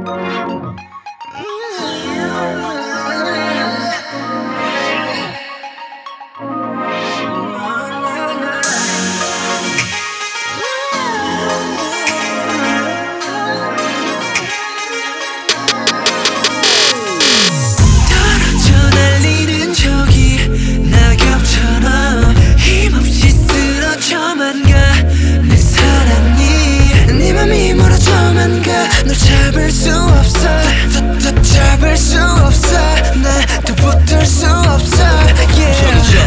널 잡을 수 없어 잡을 수 없어 나도 붙들 수 없어 yeah.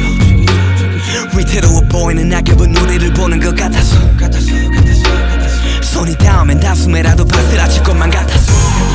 위태로워 보이는 낙엽은 우리를 보는 것 같아서 손이 닿으면 다숨에라도 바스라칠 것만 같아서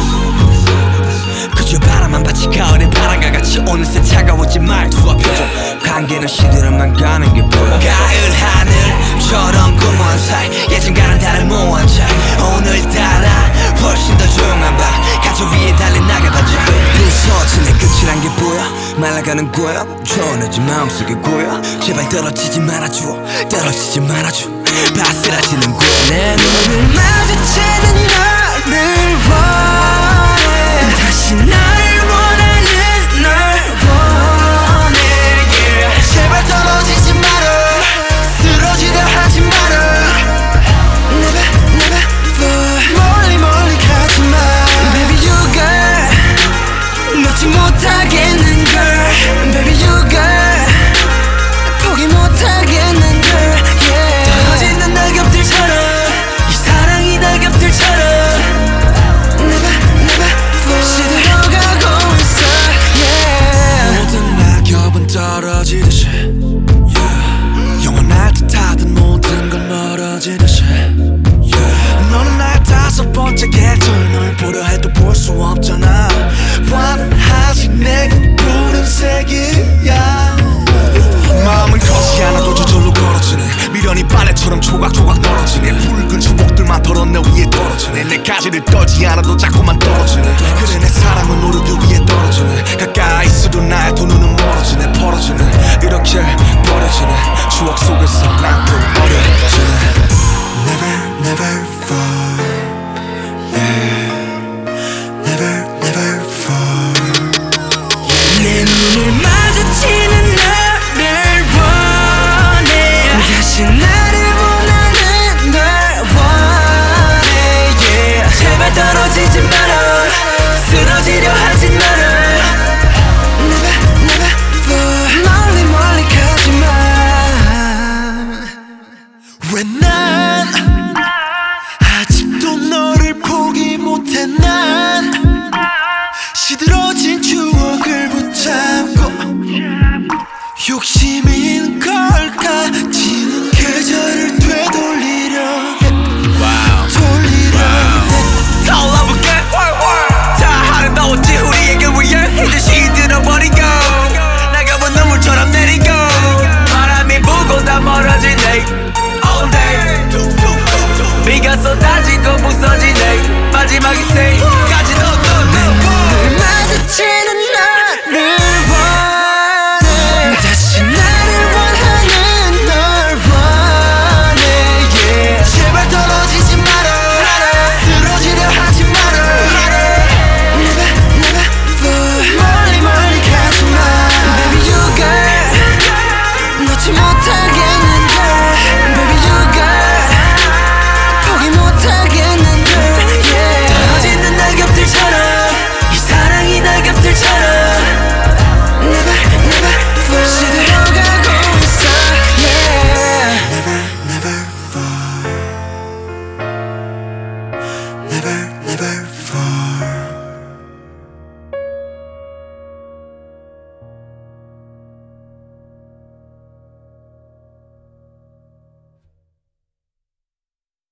그저 바람만 받치 가을의 바람과 같이 어느새 차가워진 말투와 표정 관계는 시들어만 가는 게 보여 가을 하늘처럼 공허한 사이 예전과는 다른 모호한 차이 오늘따라 훨씬 더 조용한 밤 가져 위에 달린 낙엽반짝 부서지는 끝이란 게 보여 말라가는 거야 전해진 마음속에 고여 제발 떨어지지 말아줘 떨어지지 말아줘 바스라지는 거야 내 눈을 마주치는 너를 원해 다시 나를 원하는 널 원해 yeah. 제발 떨어지지 마라 쓰러지려 하지 마라 Never never fall 멀리 멀리 가지마 Baby you girl 놓지 못하겠는 girl Baby you girl 포기 못하겠는 girl yeah. 떨어지는 낙엽들처럼 이 사랑이 낙엽들처럼 Never never fall 시들어가고 있어 yeah. 모든 낙엽은 떨어지듯이 yeah. 영원할 듯하던 모든 건 멀어지듯이 yeah. 너는 나의 다섯 번째 계절 널 보려 해도 볼 수 없잖아 환하지 내겐 푸른색이야 마음은 커지 않아도 저절로 걸어지네 미련이 바래처럼 조각조각 떨어지네 붉은 추억들만 덜어 내 위에 떨어지네 내 가지를 떨지 않아도 자꾸만 떨어지네 그래 내 사랑은 오르기 위해 떨어지네 가까이 있어도 나의 두 눈은 멀어지네 벌어지네 이렇게 버려지네 추억 속에서 난 또 어려지네 Never never fall